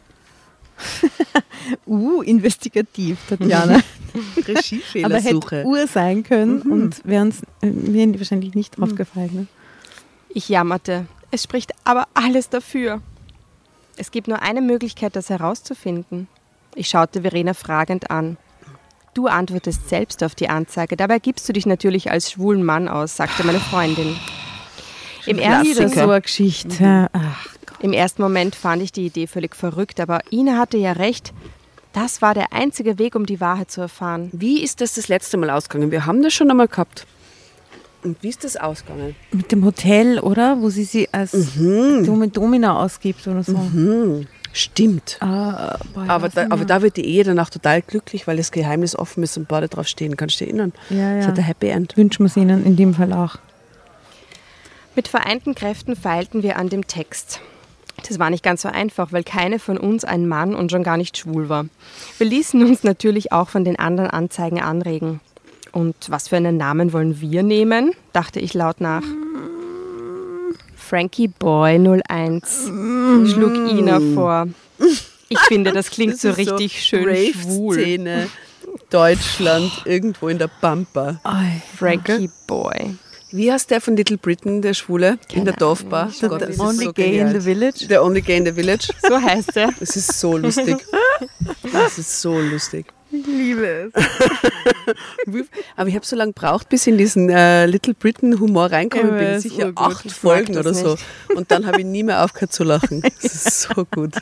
uh, investigativ, Tatjana. Regiefehlersuche. Aber hätte Uhr sein können mhm. und wären die wahrscheinlich nicht drauf gefallen. Ne? Ich jammerte. Es spricht aber alles dafür. Es gibt nur eine Möglichkeit, das herauszufinden. Ich schaute Verena fragend an. Du antwortest selbst auf die Anzeige, dabei gibst du dich natürlich als schwulen Mann aus, sagte meine Freundin. Im ersten, so eine Geschichte. Ach, Im ersten Moment fand ich die Idee völlig verrückt, aber Ina hatte ja recht. Das war der einzige Weg, um die Wahrheit zu erfahren. Wie ist das das letzte Mal ausgegangen? Wir haben das schon einmal gehabt. Und wie ist das ausgegangen? mit dem Hotel, oder? Wo sie sie als mhm. Domina ausgibt oder so. Mhm. Stimmt. Ah, boah, Aber da, aber da wird die Ehe danach total glücklich, weil das Geheimnis offen ist und beide drauf stehen. Kannst du dich erinnern? Ja, ja. Das hat ein Happy End. Wünschen wir es ihnen in dem Fall auch. Mit vereinten Kräften feilten wir an dem Text. Das war nicht ganz so einfach, weil keine von uns ein Mann und schon gar nicht schwul war. Wir ließen uns natürlich auch von den anderen Anzeigen anregen. Und was für einen Namen wollen wir nehmen? Dachte ich laut nach. Frankie Boy null eins, schlug Ina vor. Ich finde, das klingt Das so ist richtig schön schwul. Rave-Szene, Deutschland, irgendwo in der Pampa. Frankie Boy. Wie heißt der von Little Britain, der Schwule, in der Dorfbar? The Gott, das ist only so gay in genial. the village. Der Only Gay in the Village. So heißt er. Das ist so lustig. Das ist so lustig. Ich liebe es. Aber ich habe so lange gebraucht, bis ich in diesen äh, Little Britain Humor reinkommen Ja, bin. ist Sicher urgut. acht Ich Folgen mag das oder so. Und dann habe ich nie mehr aufgehört zu lachen. Das ist so gut.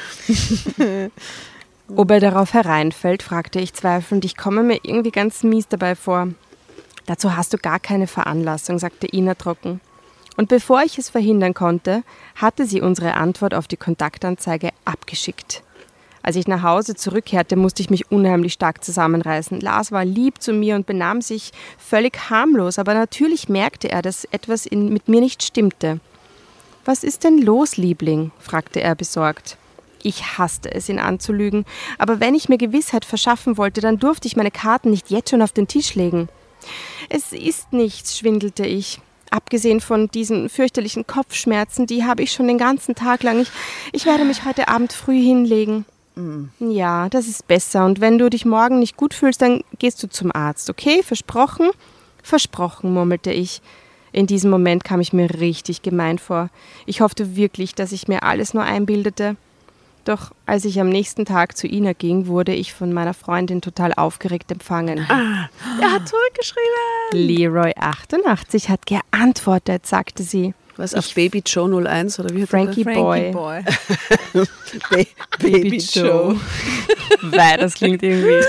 Ob er darauf hereinfällt, fragte ich zweifelnd. Ich komme mir irgendwie ganz mies dabei vor. Dazu hast du gar keine Veranlassung, sagte Ina trocken. Und bevor ich es verhindern konnte, hatte sie unsere Antwort auf die Kontaktanzeige abgeschickt. Als ich nach Hause zurückkehrte, musste ich mich unheimlich stark zusammenreißen. Lars war lieb zu mir und benahm sich völlig harmlos, aber natürlich merkte er, dass etwas in, mit mir nicht stimmte. »Was ist denn los, Liebling?« fragte er besorgt. Ich hasste es, ihn anzulügen, aber wenn ich mir Gewissheit verschaffen wollte, dann durfte ich meine Karten nicht jetzt schon auf den Tisch legen. »Es ist nichts«, schwindelte ich. Abgesehen von diesen fürchterlichen Kopfschmerzen, die habe ich schon den ganzen Tag lang. Ich, ich werde mich heute Abend früh hinlegen. Mm. Ja, das ist besser. Und wenn du dich morgen nicht gut fühlst, dann gehst du zum Arzt, okay? Versprochen? Versprochen, murmelte ich. In diesem Moment kam ich mir richtig gemein vor. Ich hoffte wirklich, dass ich mir alles nur einbildete. Doch als ich am nächsten Tag zu Ina ging, wurde ich von meiner Freundin total aufgeregt empfangen. Ah, er hat zurückgeschrieben. Leroy achtundachtzig hat geantwortet, sagte sie. Was, auf Baby Joe null eins oder wie hat Frankie er Boy. Boy. Ba Baby Joe. Weil das klingt irgendwie.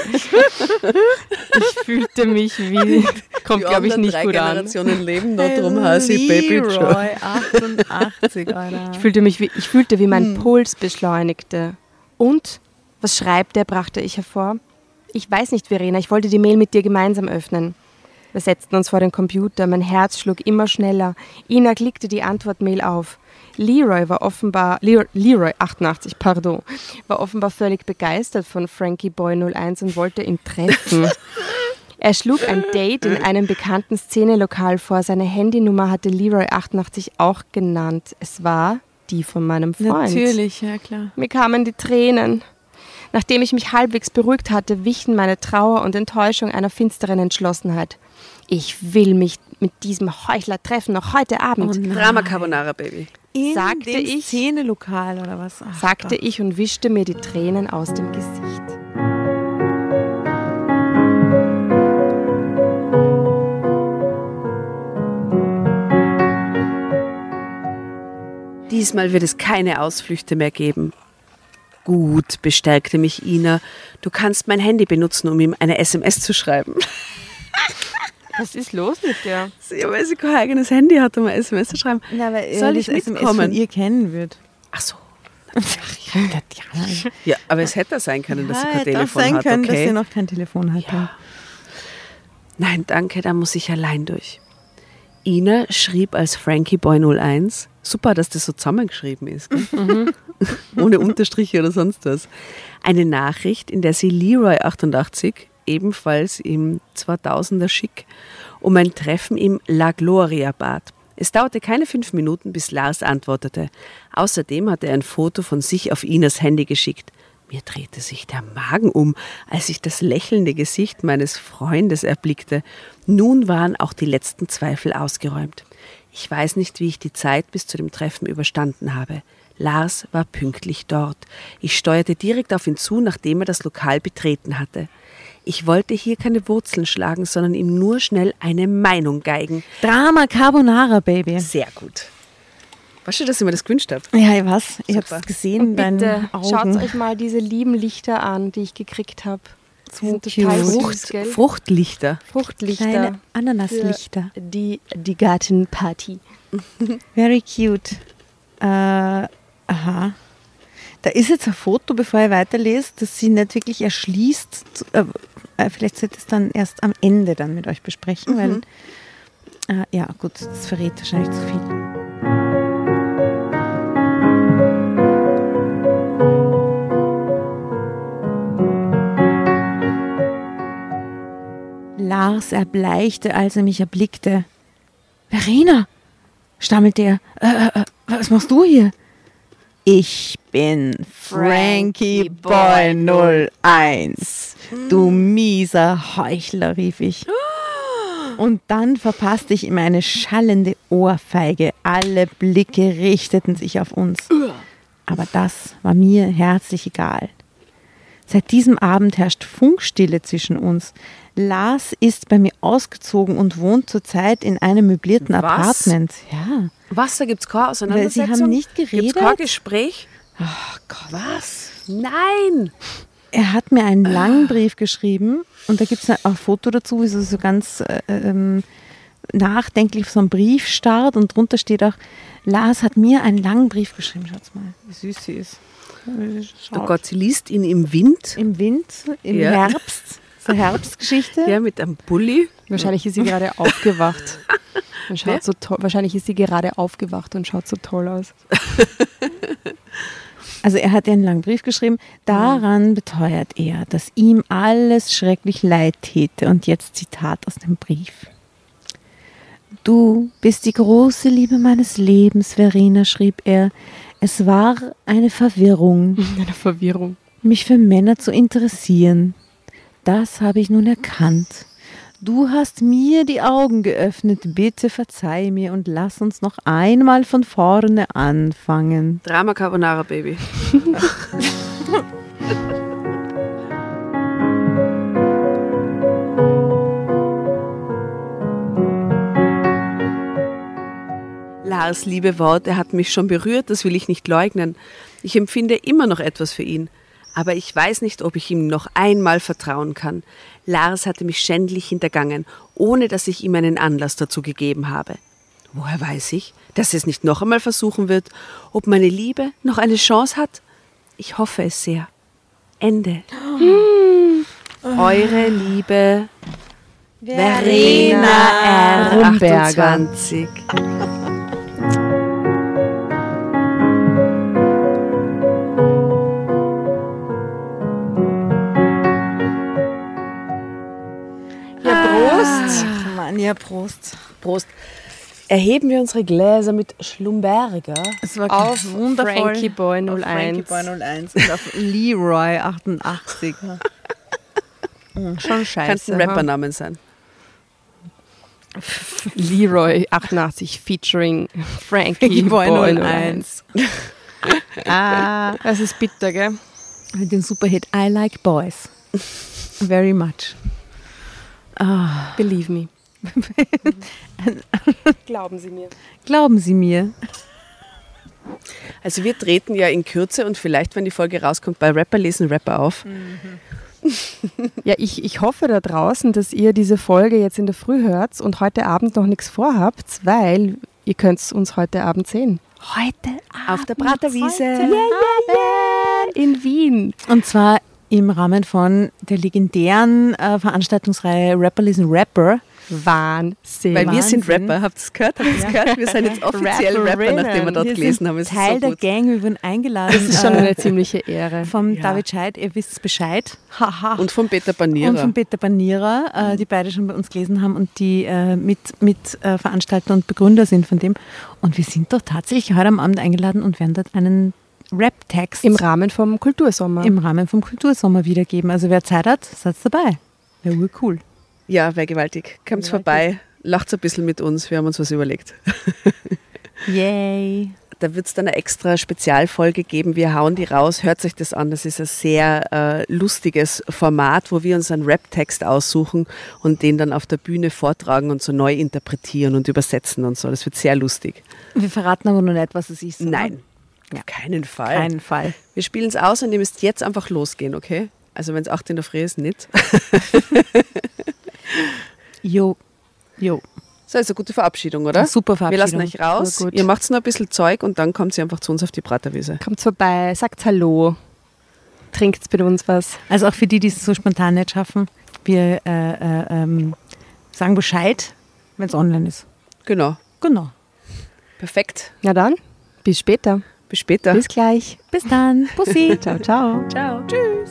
Ich fühlte mich wie. Kommt, glaube ich, nicht drei gut an. Generationen leben noch, drum heiße ich Baby Joe. Leroy achtundachtzig, Alter. Ich fühlte mich wie, ich fühlte, wie mein Puls beschleunigte. Und? Was schreibt er, brachte ich hervor. Ich weiß nicht, Verena, ich wollte die Mail mit dir gemeinsam öffnen. Wir setzten uns vor den Computer, mein Herz schlug immer schneller. Ina klickte die Antwortmail auf. Leroy war offenbar, Leroy, Leroy achtundachtzig, pardon, war offenbar völlig begeistert von Frankie Boy null eins und wollte ihn treffen. Er schlug ein Date in einem bekannten Szenelokal vor. Seine Handynummer hatte Leroy achtundachtzig auch genannt. Es war die von meinem Freund. Natürlich, ja klar. Mir kamen die Tränen. Nachdem ich mich halbwegs beruhigt hatte, wichen meine Trauer und Enttäuschung einer finsteren Entschlossenheit. Ich will mich mit diesem Heuchler treffen, noch heute Abend. Oh Drama Carbonara, Baby. In Sagte dem ich- Szenelokal oder was? Ach sagte Gott. ich und wischte mir die Tränen aus dem Gesicht. Diesmal wird es keine Ausflüchte mehr geben. Gut, bestärkte mich Ina. Du kannst mein Handy benutzen, um ihm eine S M S zu schreiben. Was ist los mit dir? Ja, weil sie kein eigenes Handy hat, um eine S M S zu schreiben. Na, weil Soll er ich das S M S mitkommen? von ihr kennen wird. Ach so. Ja, Ja, aber es hätte sein können, dass sie kein hätte auch Telefon sein hat, können, dass sie okay? noch kein Telefon hat. Ja. Nein, danke, da muss ich allein durch. Ina schrieb als Frankie Boy null eins. Super, dass das so zusammengeschrieben ist. Gell? Ohne Unterstriche oder sonst was. Eine Nachricht, in der sie Leroy achtundachtzig, ebenfalls im zweitausender Schick, um ein Treffen im La Gloria bat. Es dauerte keine fünf Minuten, bis Lars antwortete. Außerdem hatte er ein Foto von sich auf Inas Handy geschickt. Mir drehte sich der Magen um, als ich das lächelnde Gesicht meines Freundes erblickte. Nun waren auch die letzten Zweifel ausgeräumt. Ich weiß nicht, wie ich die Zeit bis zu dem Treffen überstanden habe. Lars war pünktlich dort. Ich steuerte direkt auf ihn zu, nachdem er das Lokal betreten hatte. Ich wollte hier keine Wurzeln schlagen, sondern ihm nur schnell eine Meinung geigen. Drama Carbonara, Baby. Sehr gut. Weißt du, dass ich mir das gewünscht habe? Ja, ich weiß. Ich Super. habe es gesehen in deinen Bitte, Augen. schaut euch mal diese lieben Lichter an, die ich gekriegt habe. So total cute. süß, gell? Fruchtlichter. Fruchtlichter. Kleine Ananaslichter. Für Die, die Gartenparty. Very cute. Äh, aha. Da ist jetzt ein Foto, bevor ich weiterlese, das sie nicht wirklich erschließt. Zu- Äh, vielleicht sollte ich es dann erst am Ende dann mit euch besprechen, weil, äh, ja gut, das verrät wahrscheinlich zu viel. Lars erbleichte, als er mich erblickte. Verena, stammelte er, äh, äh, was machst du hier? Ich bin Frankie Boy null eins. Du mieser Heuchler, rief ich. Und dann verpasste ich ihm eine schallende Ohrfeige. Alle Blicke richteten sich auf uns. Aber das war mir herzlich egal. Seit diesem Abend herrscht Funkstille zwischen uns. Lars ist bei mir ausgezogen und wohnt zurzeit in einem möblierten Was? Apartment. Ja. Was, da gibt es keine Auseinandersetzung? Weil sie haben nicht geredet? Gibt's kein Gespräch? Ach Gott. Was? Nein! Er hat mir einen langen Brief geschrieben und da gibt es auch ein Foto dazu, wie so, so ganz äh, ähm, nachdenklich auf so einem Brief starrt und drunter steht auch, Lars hat mir einen langen Brief geschrieben. Schaut mal, wie süß sie ist. Oh Gott, sie liest ihn im Wind. Im Wind, im Ja. Herbst, so Herbstgeschichte. Ja, mit einem Bulli. Wahrscheinlich ist sie gerade aufgewacht. Und schaut so toll. Wahrscheinlich ist sie gerade aufgewacht und schaut so toll aus. Also er hat ihr einen langen Brief geschrieben. Daran beteuert er, dass ihm alles schrecklich leid täte. Und jetzt Zitat aus dem Brief. Du bist die große Liebe meines Lebens, Verena, schrieb er. Es war eine Verwirrung, Eine Verwirrung. mich für Männer zu interessieren. Das habe ich nun erkannt. Du hast mir die Augen geöffnet. Bitte verzeih mir und lass uns noch einmal von vorne anfangen. Drama Carbonara, Baby. Lars liebe Worte hat mich schon berührt, das will ich nicht leugnen. Ich empfinde immer noch etwas für ihn. Aber ich weiß nicht, ob ich ihm noch einmal vertrauen kann. Lars hatte mich schändlich hintergangen, ohne dass ich ihm einen Anlass dazu gegeben habe. Woher weiß ich, dass er es nicht noch einmal versuchen wird? Ob meine Liebe noch eine Chance hat? Ich hoffe es sehr. Ende. Eure Liebe Verena R. Rumberger. achtundzwanzig. Prost! Ach, Mann, ja, Prost. Prost. Erheben wir unsere Gläser mit Schlumberger. Es war Auf wundervoll. Frankie Boy Auf null Frankie eins. Boy null eins und auf Leroy achtundachtzig. Schon scheiße. Könnte ein Rappernamen sein. Leroy achtundachtzig featuring Frankie Boy Boy null null eins. eins. Ah, Das ist bitter, gell? mit dem Superhit I Like Boys. Very much. Ah, Believe me. Glauben Sie mir. glauben Sie mir. Also wir treten ja in Kürze und vielleicht, wenn die Folge rauskommt, bei Rapper lesen Rapper auf. Ja, ich, ich hoffe da draußen, dass ihr diese Folge jetzt in der Früh hört und heute Abend noch nichts vorhabt, weil ihr könnt es uns heute Abend sehen. Heute Auf der Praterwiese. Heute Abend. In Wien. Und zwar im Rahmen von der legendären äh, Veranstaltungsreihe Rapper lesen Rapper. Wahnsinn. Weil wir sind Wahnsinn. Rapper. Habt ihr es gehört? Habt ihr es gehört? Wir sind jetzt offiziell Rapper, Rapperinnen. nachdem wir dort Wir gelesen sind haben. Es ist Teil so der gut. Gang, wir wurden eingeladen. Das ist schon äh, eine ziemliche Ehre. vom Ja. David Scheidt, ihr wisst Bescheid. Haha. Und von Peter Und Banierer. von Peter Banierer, äh, die beide schon bei uns gelesen haben und die äh, mit, mit äh, Veranstalter und Begründer sind von dem. Und wir sind doch tatsächlich heute am Abend eingeladen und werden dort einen Rap-Text Im Rahmen vom Kultursommer. im Rahmen vom Kultursommer wiedergeben. Also wer Zeit hat, seid dabei. Wäre urcool. Ja, wäre gewaltig. Kommt vorbei, lacht ein bisschen mit uns, wir haben uns was überlegt. Yay. da wird es dann eine extra Spezialfolge geben. Wir hauen die raus, hört euch das an. Das ist ein sehr äh, lustiges Format, wo wir uns einen Rap-Text aussuchen und den dann auf der Bühne vortragen und so neu interpretieren und übersetzen und so. Das wird sehr lustig. Wir verraten aber noch nicht, was es ist. Oder? Nein, Ja. auf keinen Fall. Keinen Fall. Wir spielen es aus und ihr müsst jetzt einfach losgehen, okay? Also wenn es acht in der Früh ist, nicht. Jo, jo. So, ist eine gute Verabschiedung, oder? Super Verabschiedung. Wir lassen euch raus. Voll gut. Ihr macht noch ein bisschen Zeug und dann kommt sie einfach zu uns auf die Praterwiese. Kommt vorbei, sagt Hallo, trinkt mit uns was. Also auch für die, die es so spontan nicht schaffen, wir äh, äh, ähm, sagen Bescheid, wenn es online ist. Genau. Genau. Perfekt. Na dann, bis später. Bis später. Bis gleich. Bis dann. Bussi. Ciao, ciao. Ciao. Tschüss.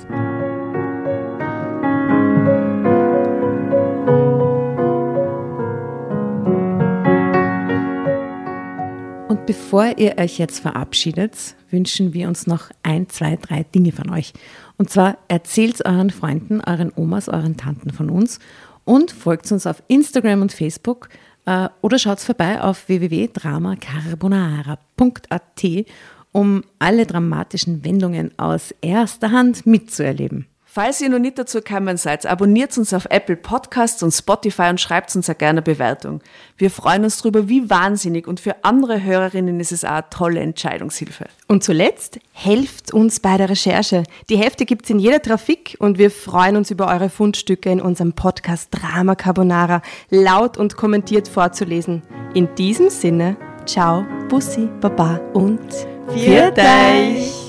Und bevor ihr euch jetzt verabschiedet, wünschen wir uns noch ein, zwei, drei Dinge von euch. Und zwar erzählt euren Freunden, euren Omas, euren Tanten von uns und folgt uns auf Instagram und Facebook äh, oder schaut vorbei auf w w w punkt drama carbonara punkt a t, um alle dramatischen Wendungen aus erster Hand mitzuerleben. Falls ihr noch nicht dazu gekommen seid, abonniert uns auf Apple Podcasts und Spotify und schreibt uns auch gerne eine Bewertung. Wir freuen uns darüber wie wahnsinnig und für andere Hörerinnen ist es auch eine tolle Entscheidungshilfe. Und zuletzt, helft uns bei der Recherche. Die Hefte gibt es in jeder Trafik und wir freuen uns über eure Fundstücke in unserem Podcast Drama Carbonara laut und kommentiert vorzulesen. In diesem Sinne, ciao, Bussi, Baba und Viert euch!